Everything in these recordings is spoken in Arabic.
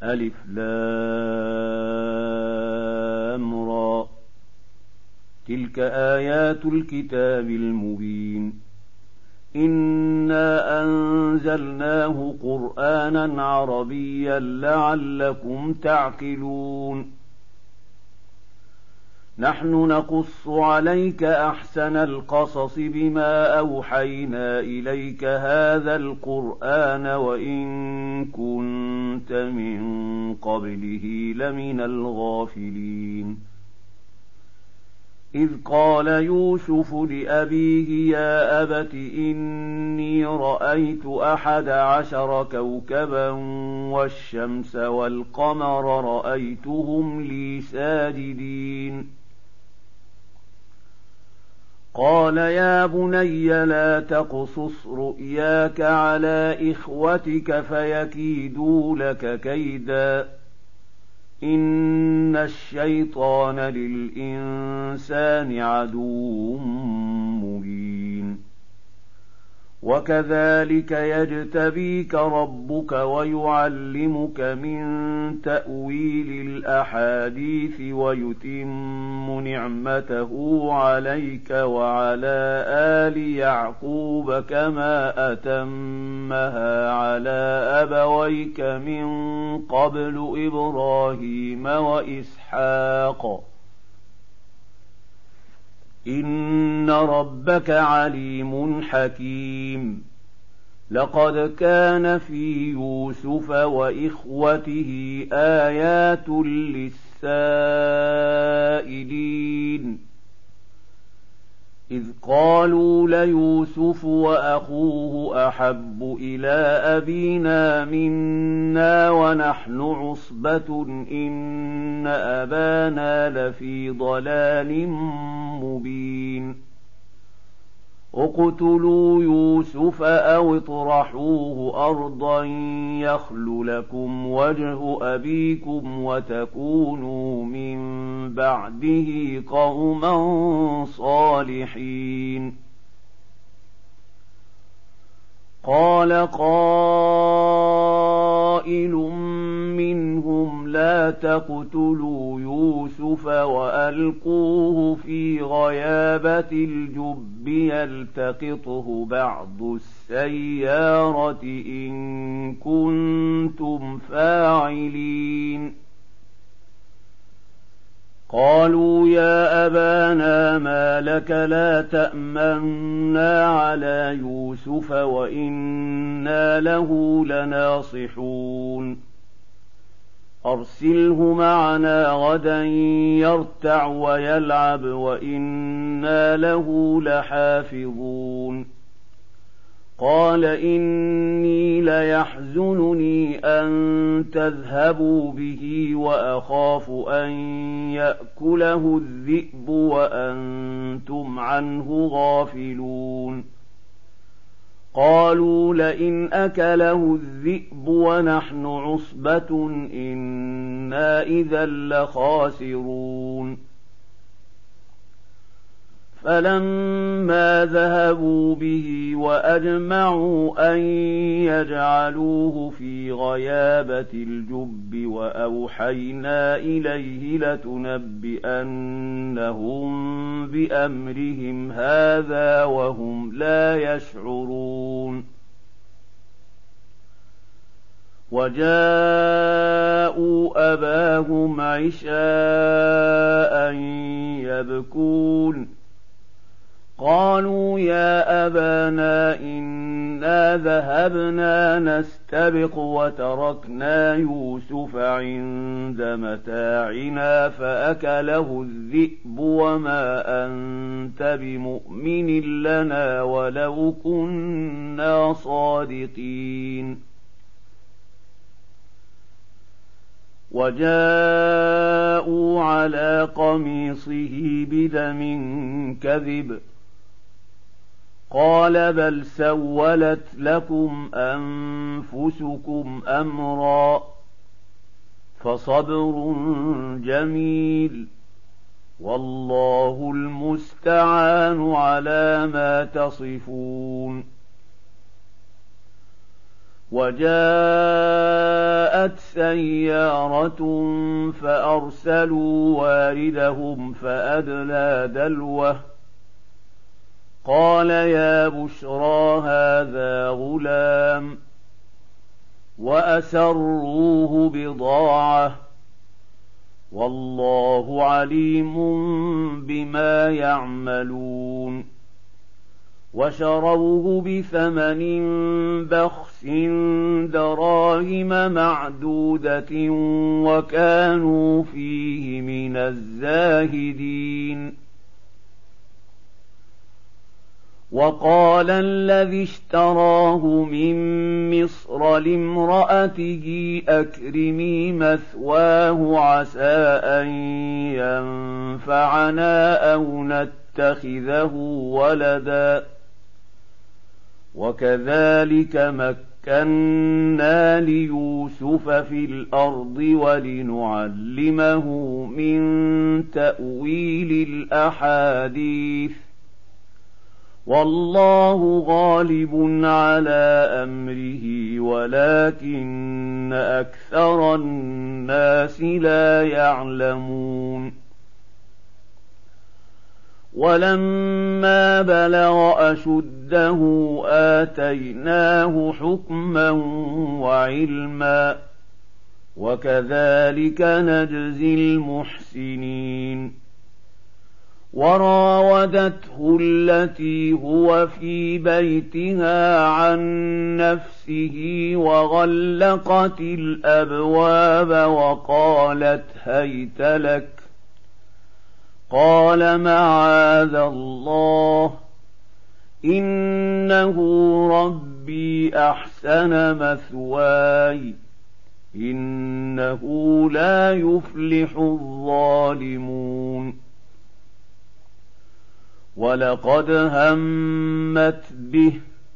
ألف لام را تلك آيات الكتاب المبين إنا أنزلناه قرآنا عربيا لعلكم تعقلون نحن نقص عليك أحسن القصص بما أوحينا إليك هذا القرآن وإن كنت من قبله لمن الغافلين إذ قال يوسف لأبيه يا أبت إني رأيت 11 كوكبا والشمس والقمر رأيتهم لي ساجدين قال يا بني لا تقصص رؤياك على إخوتك فيكيدوا لك كيدا إن الشيطان للإنسان عدو مبين وكذلك يجتبيك ربك ويعلمك من تأويل الأحاديث ويتم نعمته عليك وعلى آل يعقوب كما أتمها على أبويك من قبل إبراهيم وإسحاق إن ربك عليم حكيم لقد كان في يوسف وإخوته آيات للسائلين إذ قالوا ليوسف وأخوه أحب إلى أبينا منا ونحن عصبة إن أبانا لفي ضلال مبين اقتلوا يوسف أو اطرحوه أرضا يخل لكم وجه أبيكم وتكونوا من بعده قوما صالحين قال قائل منهم لا تقتلوا يوسف وألقوه في غيابة الجب يلتقطه بعض السيارة إن كنتم فاعلين قالوا يا أبانا ما لك لا تأمنا على يوسف وإنا له لناصحون أرسله معنا غدا يرتع ويلعب وإنا له لحافظون قال إني ليحزنني أن تذهبوا به وأخاف أن يأكله الذئب وأنتم عنه غافلون قالوا لئن أكله الذئب ونحن عصبة إنا إذا لخاسرون فلما ذهبوا به وأجمعوا أن يجعلوه في غيابة الجب وأوحينا إليه لتنبئنهم بأمرهم هذا وهم لا يشعرون وجاءوا أباهم عشاء يبكون قالوا يا أبانا إنا ذهبنا نستبق وتركنا يوسف عند متاعنا فأكله الذئب وما أنت بمؤمن لنا ولو كنا صادقين وجاءوا على قميصه بدم كذب قال بل سولت لكم أنفسكم أمرا فصبر جميل والله المستعان على ما تصفون وجاءت سيارة فأرسلوا واردهم فأدلى دلوه قال يا بشرى هذا غلام وأسروه بضاعة والله عليم بما يعملون وشروه بثمن بخس دراهم معدودة وكانوا فيه من الزاهدين وقال الذي اشتراه من مصر لامرأته أكرمي مثواه عسى أن ينفعنا أو نتخذه ولدا وكذلك مكنا ليوسف في الأرض ولنعلمه من تأويل الأحاديث والله غالب على أمره ولكن أكثر الناس لا يعلمون ولما بلغ أشده آتيناه حكما وعلما وكذلك نجزي المحسنين وراودته التي هو في بيتها عن نفسه وغلقت الأبواب وقالت هيت لك قال معاذ الله إنه ربي أحسن مثواي إنه لا يفلح الظالمون ولقد همت به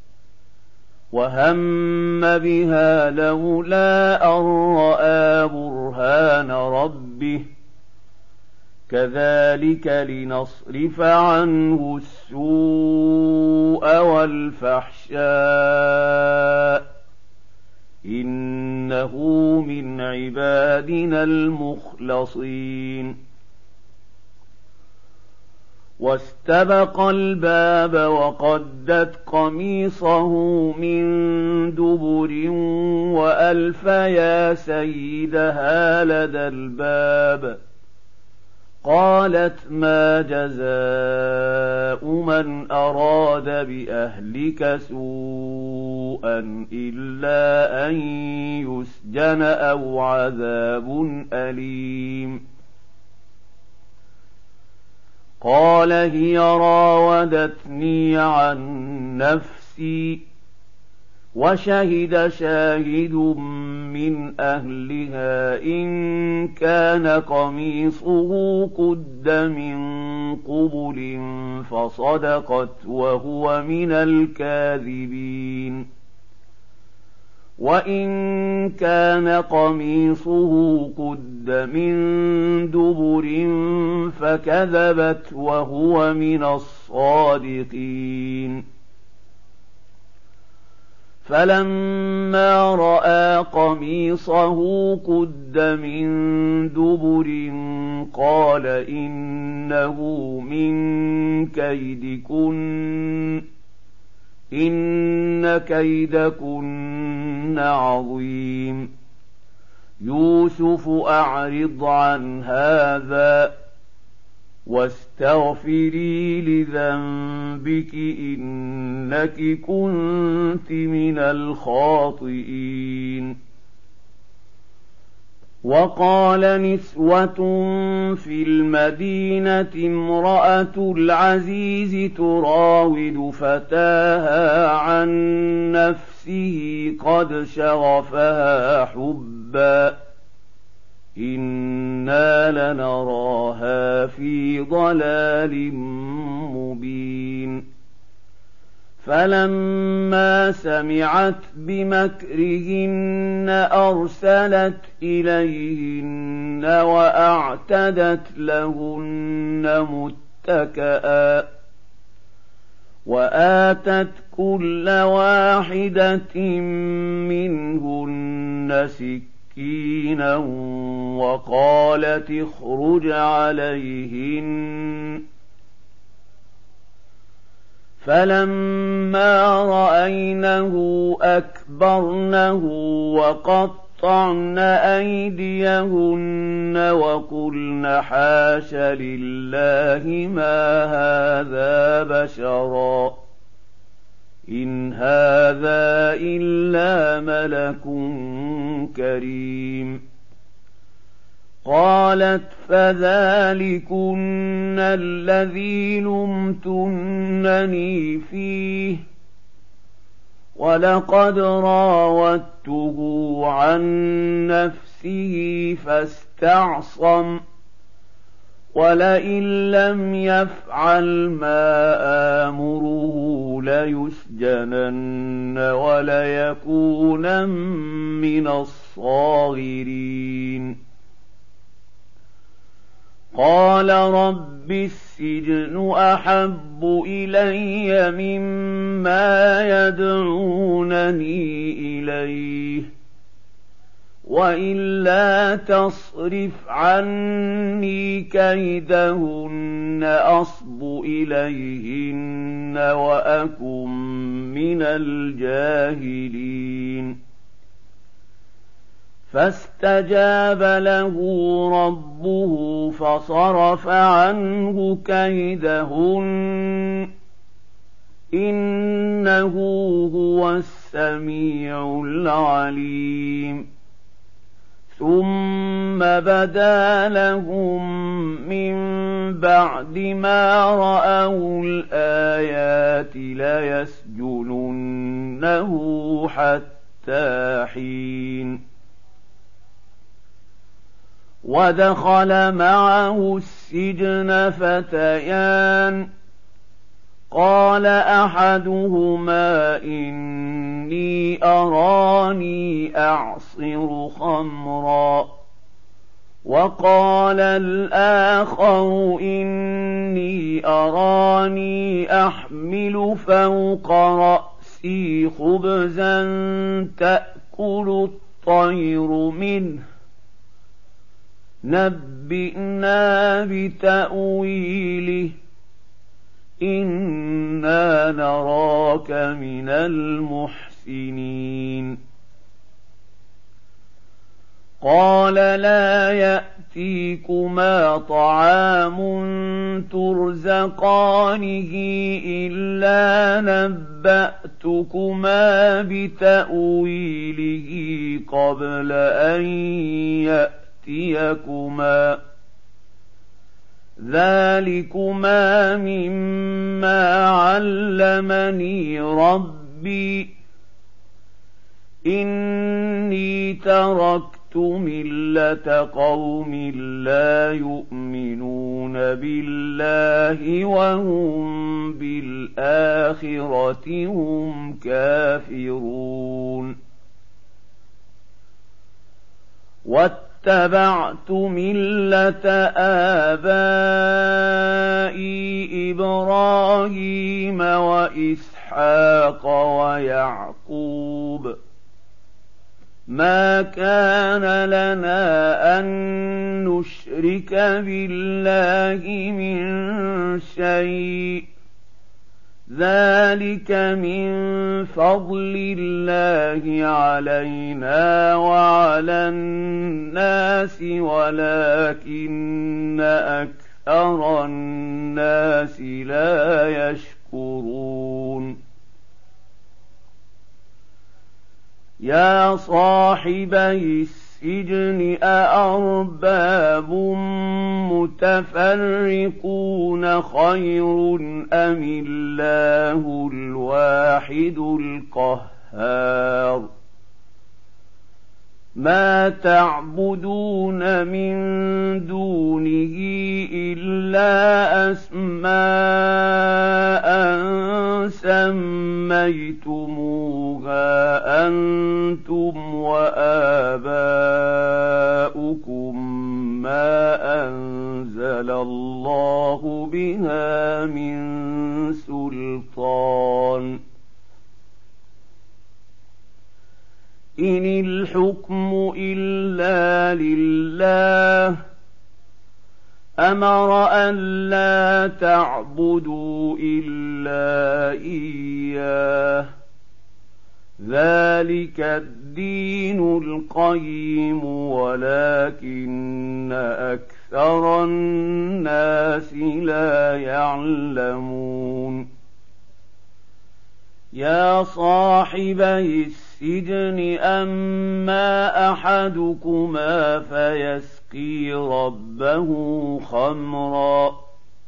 وهم بها لولا أن رأى برهان ربه كذلك لنصرف عنه السوء والفحشاء إنه من عبادنا المخلصين واستبق الباب وقدت قميصه من دبر وألف يا سيدها لدى الباب قالت ما جزاء من أراد بأهلك سوءا إلا أن يسجن أو عذاب أليم قال هي راودتني عن نفسي وشهد شاهد من أهلها إن كان قميصه قد من قبل فصدقت وهو من الكاذبين وإن كان قميصه قد من دبر فكذبت وهو من الصادقين فلما رأى قميصه قد من دبر قال إنه من كيدكن إن كيدكن عظيم يوسف أعرض عن هذا واستغفري لذنبك إنك كنت من الخاطئين وقال نسوة في المدينة امرأة العزيز تراود فتاها عن نفسه قد شغفها حبا إنا لنراها في ضلال مبين فلما سمعت بمكرهن أرسلت إليهن وأعتدت لهن متكئا وآتت كل واحدة منهن سكينا وقالت اخرج عليهن فلما رأينه أكبرنه وقطعن أيديهن وقلن حاش لله ما هذا بشرا إن هذا إلا ملك كريم. قالت فذلكن الذي لمتنني فيه ولقد راودته عن نفسه فاستعصم ولئن لم يفعل ما آمره ليسجنن وليكونن من الصاغرين. قال رب السجن أحب إلي مما يدعونني إليه وإلا تصرف عني كيدهن أصب إليهن وأكن من الجاهلين. فاستجاب له ربه فصرف عنه كيدهن إنه هو السميع العليم. ثم بدا لهم من بعد ما رأوا الآيات ليسجننه حتى حين. ودخل معه السجن فتيان قال أحدهما إني أراني أعصر خمرا وقال الآخر إني أراني أحمل فوق رأسي خبزا تأكل الطير منه نبئنا بتأويله إنا نراك من المحسنين. قال لا يأتيكما طعام ترزقانه إلا نبأتكما بتأويله قبل أن يأتيكما ذلكما مما علمني ربي إني تركت ملة قوم لا يؤمنون بالله وهم بالآخرة هم كافرون واتبعت ملة آبائي إبراهيم وإسحاق ويعقوب ما كان لنا أن نشرك بالله من شيء ذلك من فضل الله علينا وعلى الناس ولكن أكثر الناس لا يشكرون. يا صاحبي السجن أأرباب متفرقون خير أم الله الواحد القهار ما تعبدون من دونه إلا أسماء سميتموها أنتم وآباؤكم ما أنزل الله بها من سلطان إن الحكم إلا لله أمر ألا تعبدوا إلا إياه ذلك الدين القيم ولكن أكثر الناس لا يعلمون يا صاحبي السجن أما أحدكما فيسقي ربه خمرا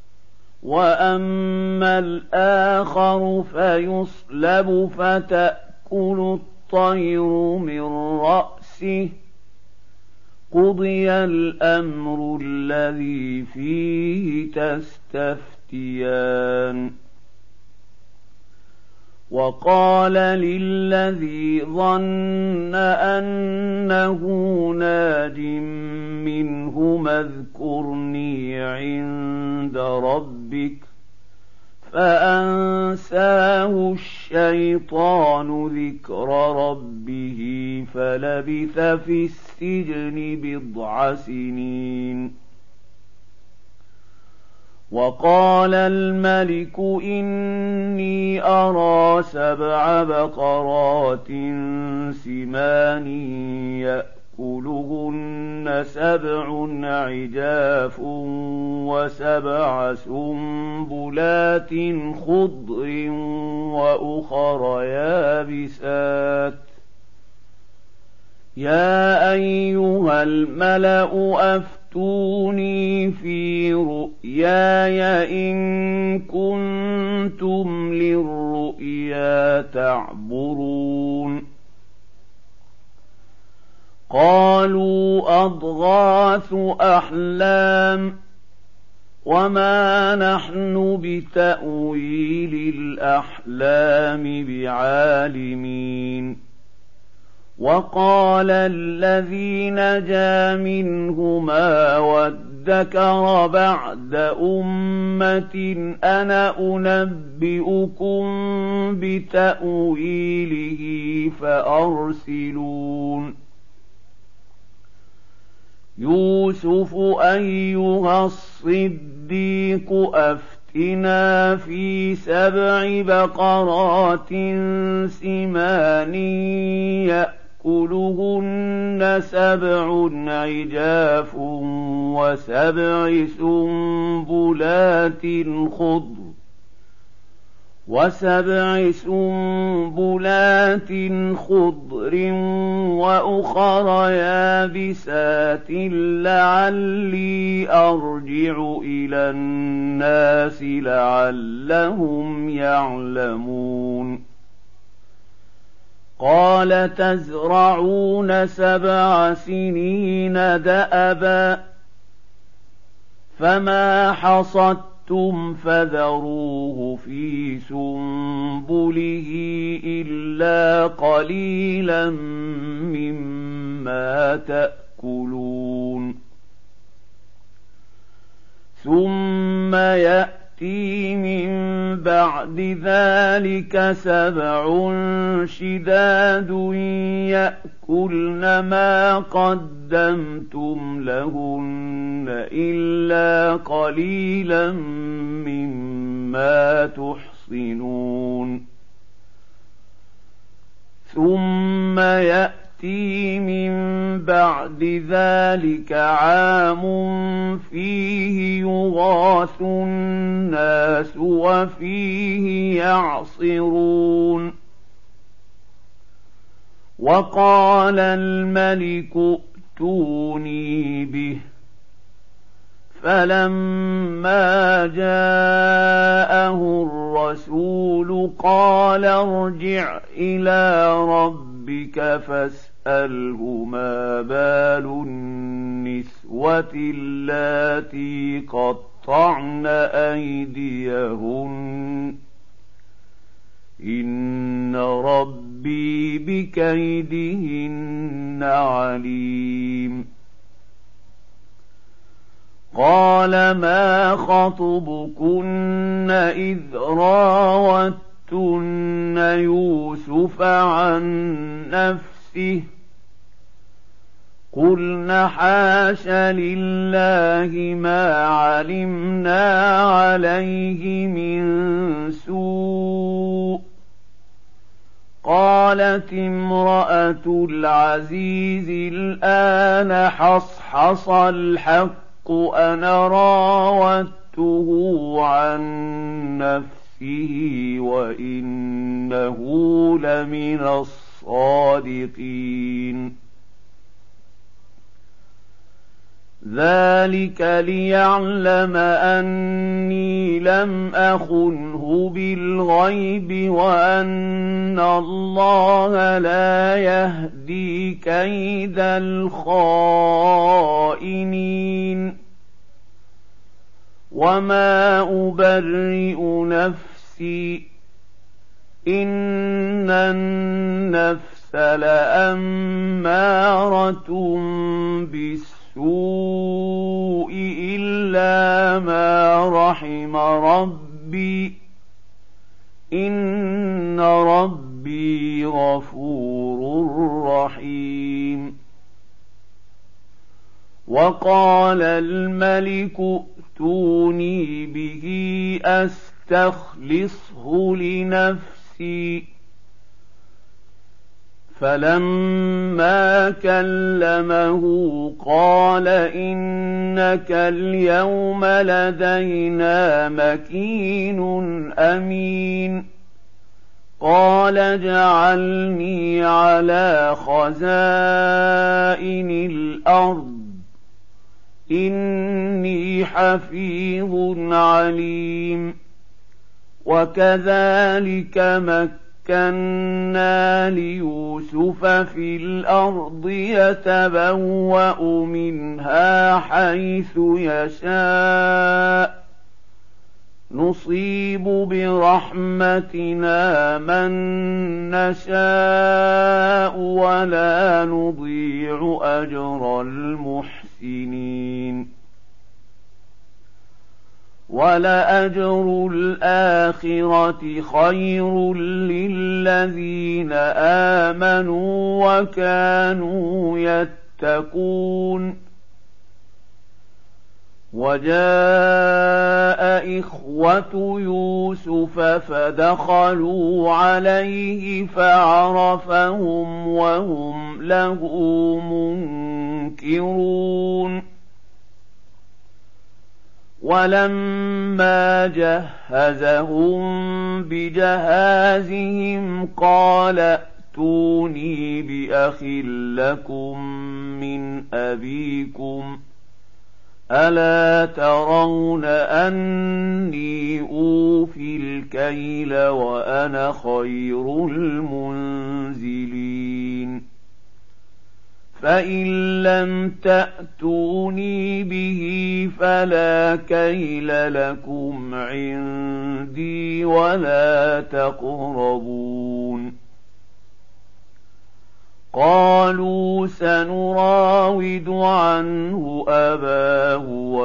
وأما الآخر فيصلب فتأكل الطير من رأسه قضي الأمر الذي فيه تستفتيان وقال للذي ظن أنه ناج منهما اذكرني عند ربك فأنساه الشيطان ذكر ربه فلبث في السجن 9 سنين وقال الملك إني أرى 7 بقرات سمان يأكلهن 7 عجاف و7 سنبلات خضر وأخر يابسات يا أيها الملأ أفتوني في رؤياي إن كنتم للرؤيا تعبرون قالوا أضغاث أحلام وما نحن بتأويل الأحلام بعالمين وقال الذي نجا منهما وادكر بعد أمة أنا أنبئكم بتأويله فأرسلون يوسف أيها الصديق أفتنا في 7 بقرات سمان يأكلهن 7 عجاف و7 سنبلات خضر وأخر يابسات لعلي أرجع إلى الناس لعلهم يعلمون قال تزرعون 7 سنين دأبا فما حصدتم فذروه في سنبله إلا قليلا مما تأكلون ثم يأتي من بعد ذلك 7 شداد يأكلن ما قدمتم لهن إلا قليلا مما تحصنون ثم يأتي من بعد ذلك عام فيه يغاث الناس وفيه يعصرون وقال الملك ائتوني به فلما جاءه الرسول قال ارجع إلى ربك فاسأله ما بال النسوة اللاتي قطعن أيديهن إن ربي بكيدهن عليم قال ما خطبكن إذ راوتن يوسف عن نفسه نفسه قلنا حاش لله ما علمنا عليه من سوء. قالت امرأة العزيز الآن حصحص الحق أنا راودته عن نفسه وإنه لمن الصادقين. ذلك ليعلم أني لم أخنه بالغيب وأن الله لا يهدي كيد الخائنين. وما أبرئ نفسي إن النفس لأمارة بالسوء إلا ما رحم ربي إن ربي غفور رحيم. وقال الملك ائتوني به أستخلصه لنفسي. فلما كلمه قال إنك اليوم لدينا مكين أمين. قال اجعلني على خزائن الأرض إني حفيظ عليم. وكذلك مكنا ليوسف في الأرض يتبوأ منها حيث يشاء نصيب برحمتنا من نشاء ولا نضيع أجر المحسنين. ولأجر الآخرة خير للذين آمنوا وكانوا يتقون. وجاء إخوة يوسف فدخلوا عليه فعرفهم وهم له منكرون. ولما جهزهم بجهازهم قال ائتوني بأخ لكم من أبيكم ألا ترون أني أوفي الكيل وأنا خير المنزلين. فإن لم تأتوني به فلا كيل لكم عندي ولا تقربون. قالوا سنراود عنه أباه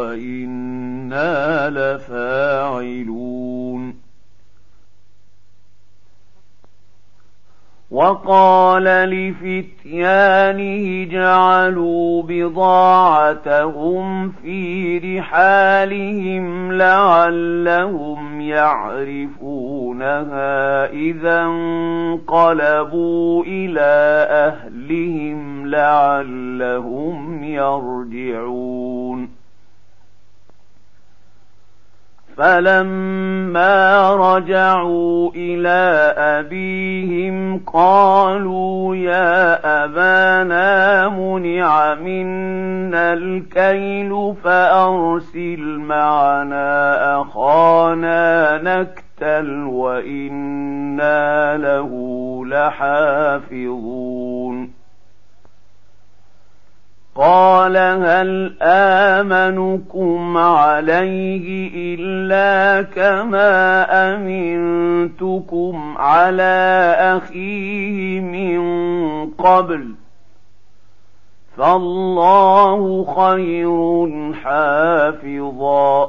وإنا لفاعلون. وقال لفتيانه جعلوا بضاعتهم في رحالهم لعلهم يعرفونها إذا انقلبوا إلى أهلهم لعلهم يرجعون. فلما رجعوا إلى أبيهم قالوا يا أبانا منع منا الكيل فأرسل معنا أخانا نكتل وإنا له لحافظون. قال هل آمنكم عليه إلا كما أمنتكم على أخيه من قبل فالله خير حافظا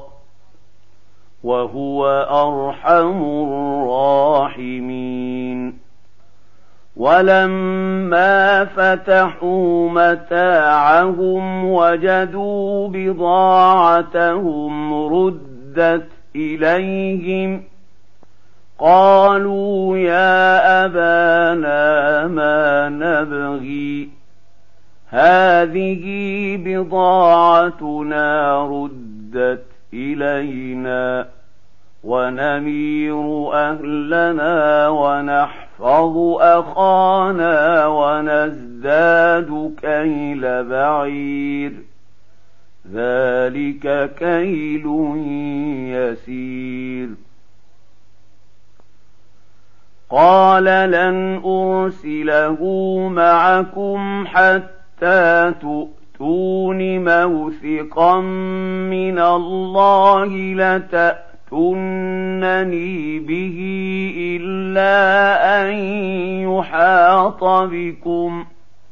وهو أرحم الراحمين. ولما فتحوا متاعهم وجدوا بضاعتهم ردت إليهم قالوا يا أبانا ما نبغي هذه بضاعتنا ردت إلينا ونمير أهلنا ونحفظ أخانا ونزداد كيل بعير ذلك كيل يسير قال لن أرسله معكم حتى تؤتون موثقا من الله لتأتونني به إلا أن يحاط بكم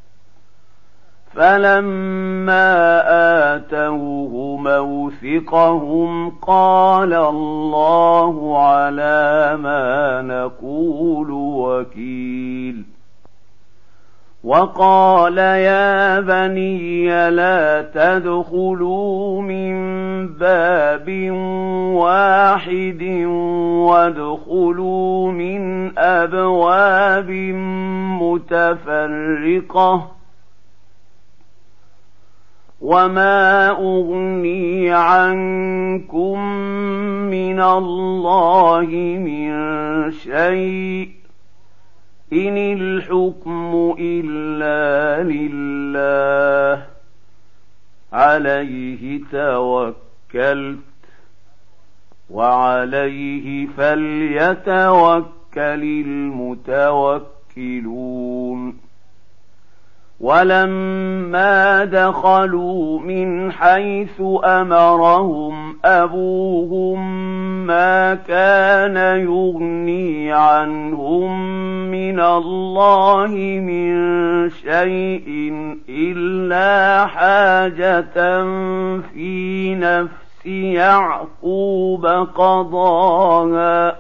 فلما آتوه موثقهم قال الله على ما نقول وكيل وقال يا بني لا تدخلوا من باب واحد وادخلوا من أبواب متفرقة وما أغني عنكم من الله من شيء إن الحكم إلا لله عليه توكلت وعليه فليتوكل المتوكلون ولما دخلوا من حيث أمرهم أبوهم ما كان يغني عنهم من الله من شيء إلا حاجة في نفس يعقوب قضاها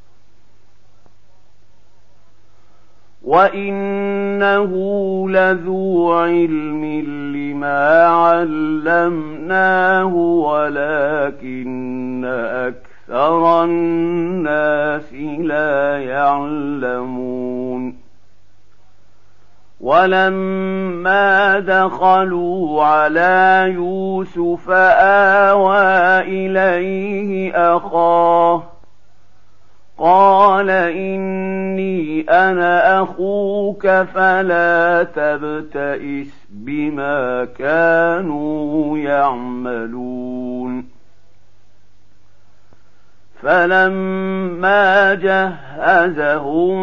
وإنه لذو علم لما علمناه ولكن أكثر الناس لا يعلمون ولما دخلوا على يوسف آوى إليه أخاه قال إني أنا أخوك فلا تبتئس بما كانوا يعملون فلما جهزهم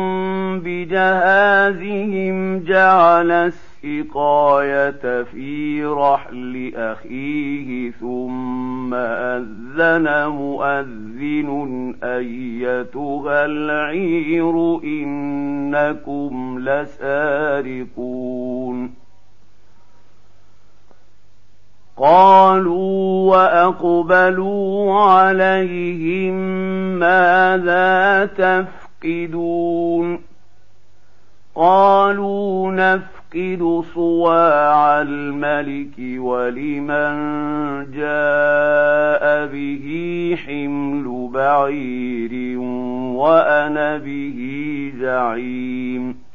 بجهازهم جعل السقاية في رحل أخيه ثم أذن مؤذن أيتها العير إنكم لسارقون قالوا وأقبلوا عليهم ماذا تفقدون قالوا نفقد صواع الملك ولمن جاء به حمل بعير وأنا به زعيم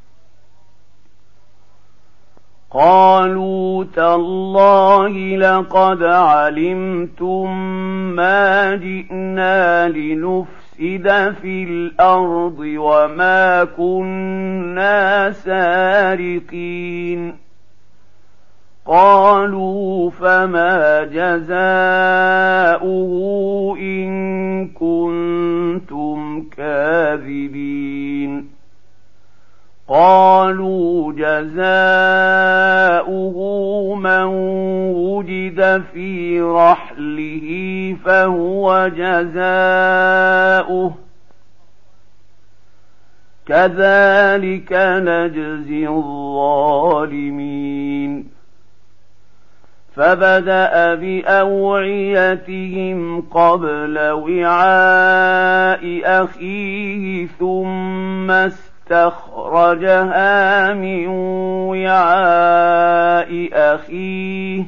قالوا تالله لقد علمتم ما جئنا لنفسد في الأرض وما كنا سارقين قالوا فما جزاؤه إن كنتم كاذبين قالوا جزاؤه من وجد في رحله فهو جزاؤه كذلك نجزي الظالمين فبدأ بأوعيتهم قبل وعاء أخيه ثم اسْتَخْرَجَهَا مِنْ وِعَاءِ أَخِيهِ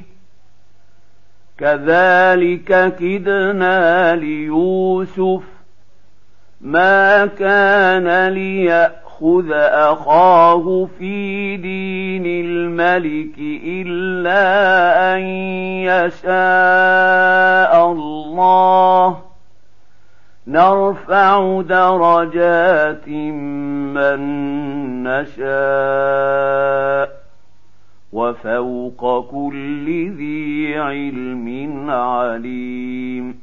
كَذَلِكَ كِدْنَا لِيُوسُفَ مَا كَانَ لِيَأْخُذَ أَخَاهُ فِي دِينِ الْمَلِكِ إِلَّا أَن يَشَاءَ اللَّهُ نَرْفَعُ دَرَجَاتٍ مَّن نَّشَاءُ وَفَوْقَ كُلِّ ذِي عِلْمٍ عَلِيمٌ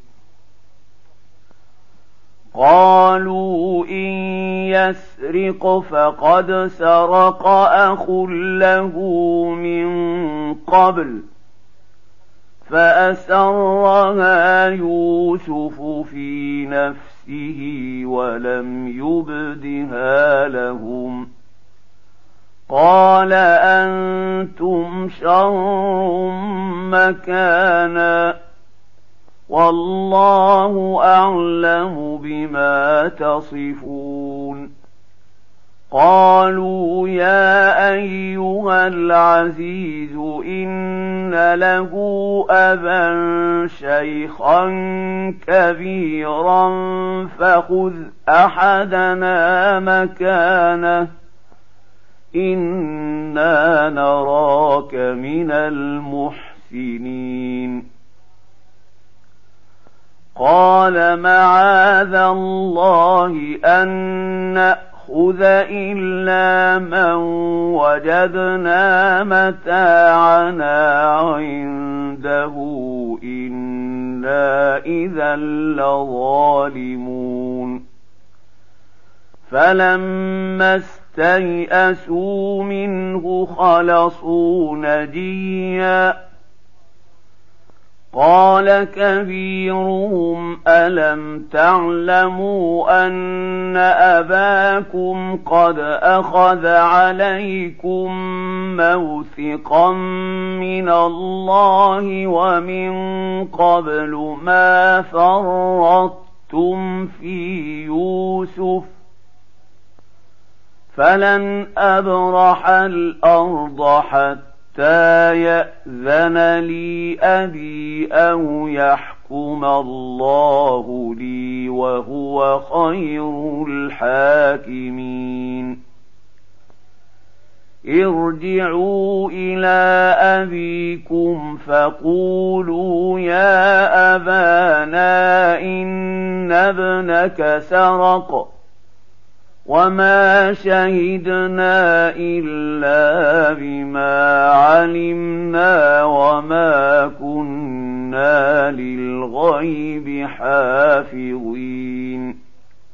قالوا إن يسرق فقد سرق أخ له من قبل فأسرها يوسف في نفسه ولم يبدها لهم قال أنتم شر مكانا والله أعلم بما تصفون قالوا يا أيها العزيز إن له أبا شيخا كبيرا فخذ أحدنا مكانه إنا نراك من المحسنين قال معاذ الله أن نأخذ إلا من وجدنا متاعنا عنده إنا إذا لظالمون فلما استيئسوا منه خلصوا نجيا قال كبيرهم ألم تعلموا أن أباكم قد أخذ عليكم موثقا من الله ومن قبل ما فرطتم في يوسف فلن أبرح الأرض حتى يأذن لي أبي أو يحكم الله لي وهو خير الحاكمين ارجعوا إلى أبيكم فقولوا يا أبانا إن ابنك سرق وما شهدنا إلا بما علمنا وما كنا للغيب حافظين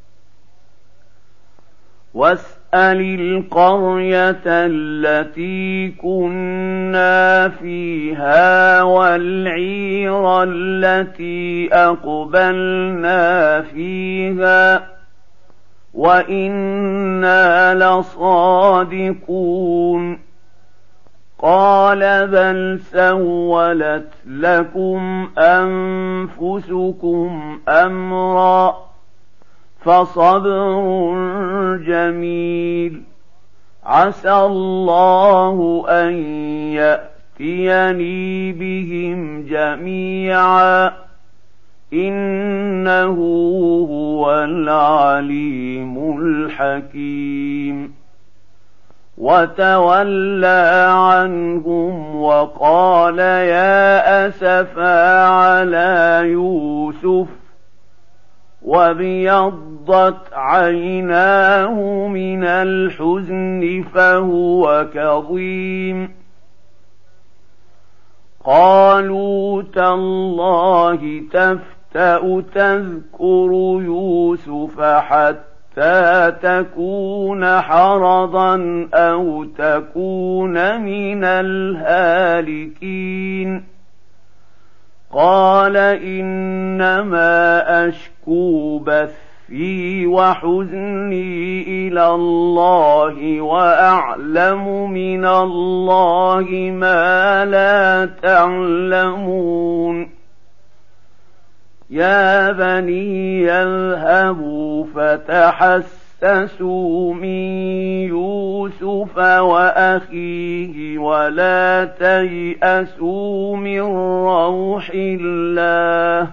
واسأل القرية التي كنا فيها والعير التي أقبلنا فيها وإنا لصادقون قال بل سولت لكم أنفسكم أمرا فصبر جميل عسى الله أن يأتيني بهم جميعا إنه هو العليم الحكيم وتولى عنهم وقال يا أسفا على يوسف وابيضت عيناه من الحزن فهو كظيم قالوا تالله تفتأ تذكر يوسف حتى تكون حرضا أو تكون من الهالكين قال إنما أشكو بثي وحزني إلى الله وأعلم من الله ما لا تعلمون يا بني يذهبوا فتحسسوا تيأسوا من يوسف وأخيه ولا تيأسوا من روح الله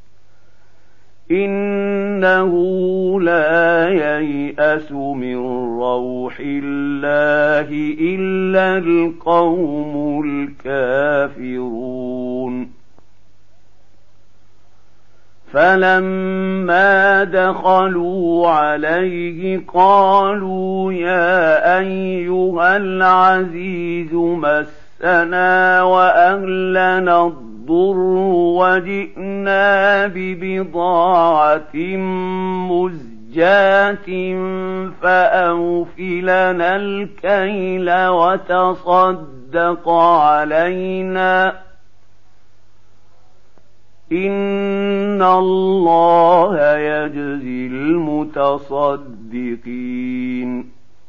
إنه لا ييأس من روح الله إلا القوم الكافرون فلما دخلوا عليه قالوا يا أيها العزيز مسنا وأهلنا الضر وجئنا ببضاعة مزجاة فأوفلنا الكيل وتصدق علينا إن الله يجزي المتصدقين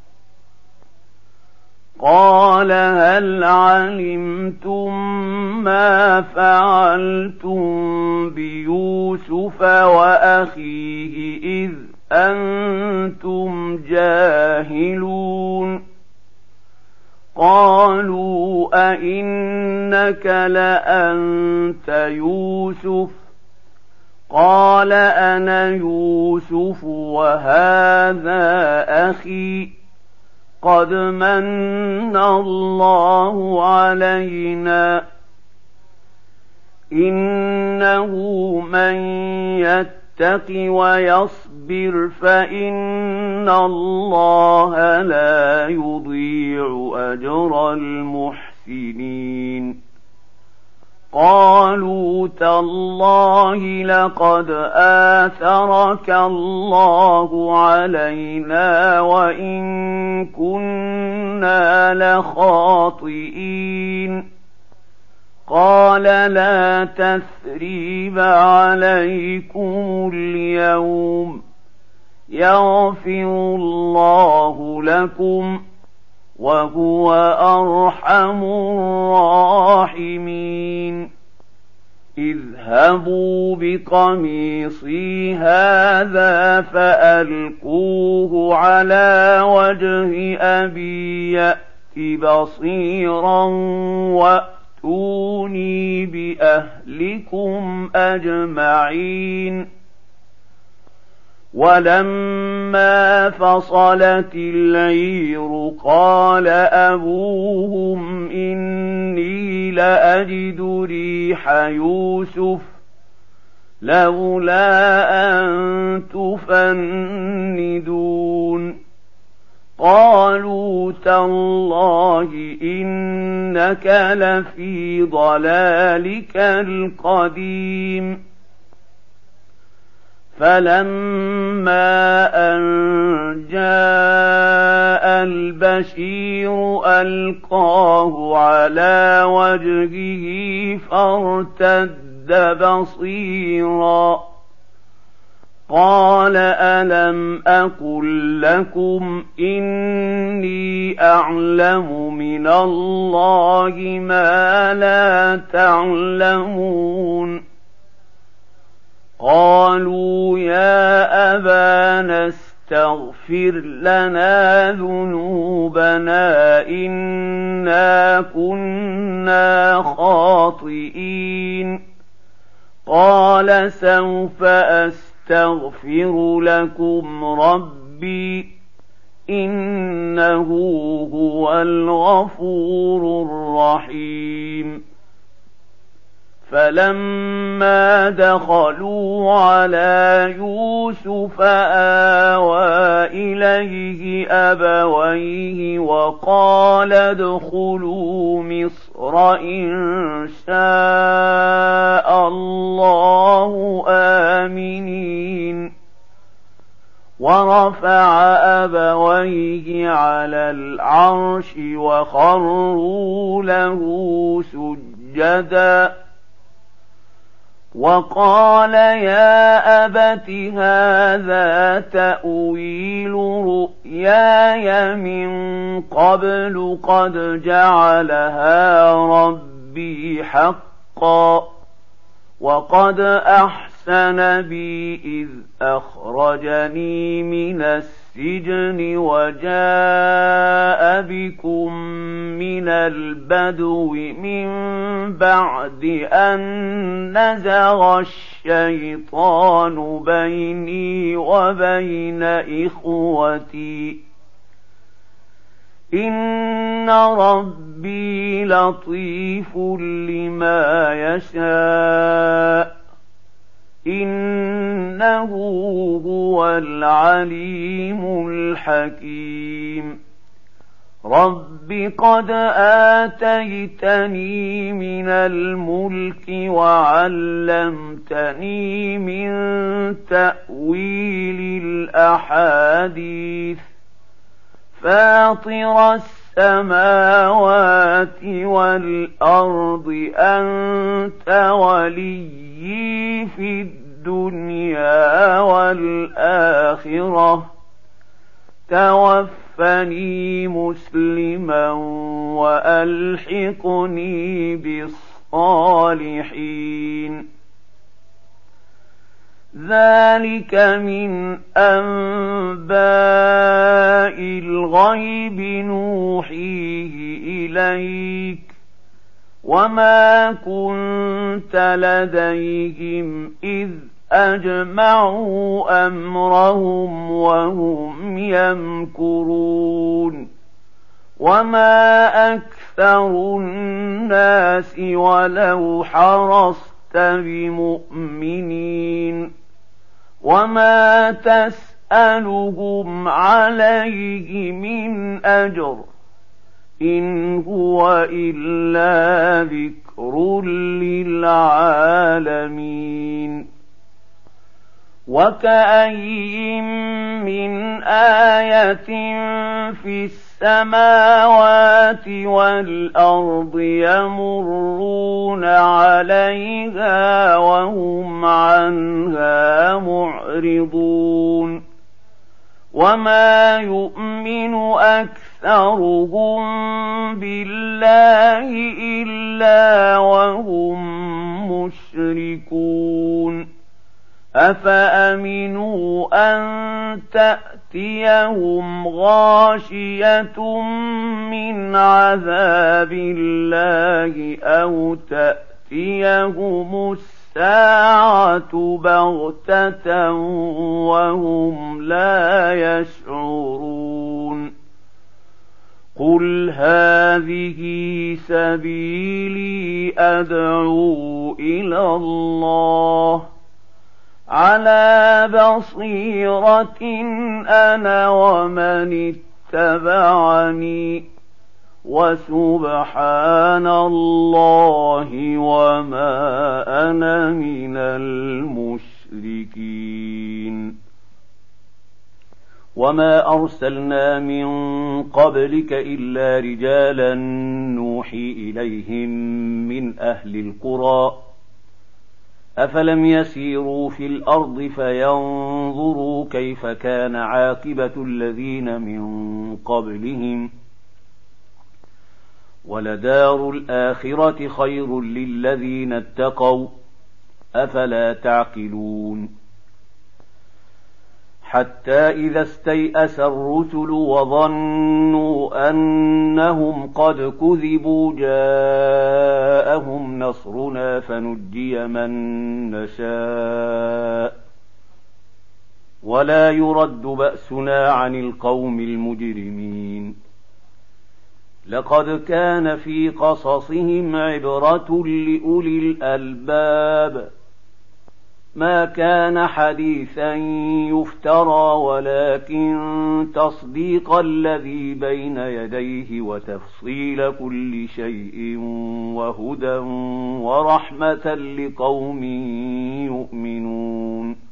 قال هل علمتم ما فعلتم بيوسف وأخيه إذ أنتم جاهلون قالوا أئنك لأنت يوسف قال أنا يوسف وهذا أخي قد من الله علينا إنه من يتق ويصبر فإن الله لا يضيع أجر المحسنين قالوا تالله لقد آثرك الله علينا وإن كنا لخاطئين قال لا تثريب عليكم اليوم يغفر الله لكم وهو أرحم الراحمين اذهبوا بقميصي هذا فألقوه على وجه أبي يأت بصيرا وأتوني بأهلكم أجمعين ولما فصلت العير قال أبوهم إني لأجد ريح يوسف لولا أن تفندون قالوا تالله إنك لفي ضلالك القديم فلما أن جاء البشير ألقاه على وجهه فارتد بصيرا قال ألم أقل لكم إني أعلم من الله ما لا تعلمون قالوا يا أبانا استغفر لنا ذنوبنا إنا كنا خاطئين قال سوف أستغفر لكم ربي إنه هو الغفور الرحيم فلما دخلوا على يوسف آوى إليه أبويه وقال ادخلوا مصر إن شاء الله آمنين ورفع أبويه على العرش وخروا له سجدا وقال يا أبت هذا تأويل رؤياي من قبل قد جعلها ربي حقا وقد أحسن بي إذ أخرجني من السجن السجن وجاء بكم من البدو من بعد أن نزغ الشيطان بيني وبين إخوتي إن ربي لطيف لما يشاء إنه هو العليم الحكيم رب قد آتيتني من الملك وعلمتني من تأويل الأحاديث فاطر السماوات والأرض أنت وليي في الدنيا والآخرة توفني مسلما وألحقني بالصالحين ذلك من أنباء الغيب نوحيه إليك وما كنت لديهم إذ أجمعوا أمرهم وهم يمكرون وما أكثر الناس ولو حرصت بمؤمنين وما تسألهم عليه من أجر إن هو إلا ذكر للعالمين وكأين من آية في السماوات والأرض يمرون عليها وهم عنها معرضون وما يؤمن أكثرهم بالله إلا وهم مشركون أفأمنوا أن تأتيهم غاشية من عذاب الله أو تأتيهم الساعة بغتة وهم لا يشعرون قل هذه سبيلي أدعو إلى الله على بصيرة أنا ومن اتبعني وسبحان الله وما أنا من المشركين وما أرسلنا من قبلك إلا رجالا نوحي إليهم من أهل القرى أفلم يسيروا في الأرض فينظروا كيف كان عاقبة الذين من قبلهم ولدار الآخرة خير للذين اتقوا أفلا تعقلون حتى إذا استيأس الرسل وظنوا أنهم قد كذبوا جاءهم نصرنا فنجي من نشاء ولا يرد بأسنا عن القوم المجرمين لقد كان في قصصهم عبرة لأولي الألباب ما كان حديثا يفترى ولكن تصديق الذي بين يديه وتفصيل كل شيء وهدى ورحمة لقوم يؤمنون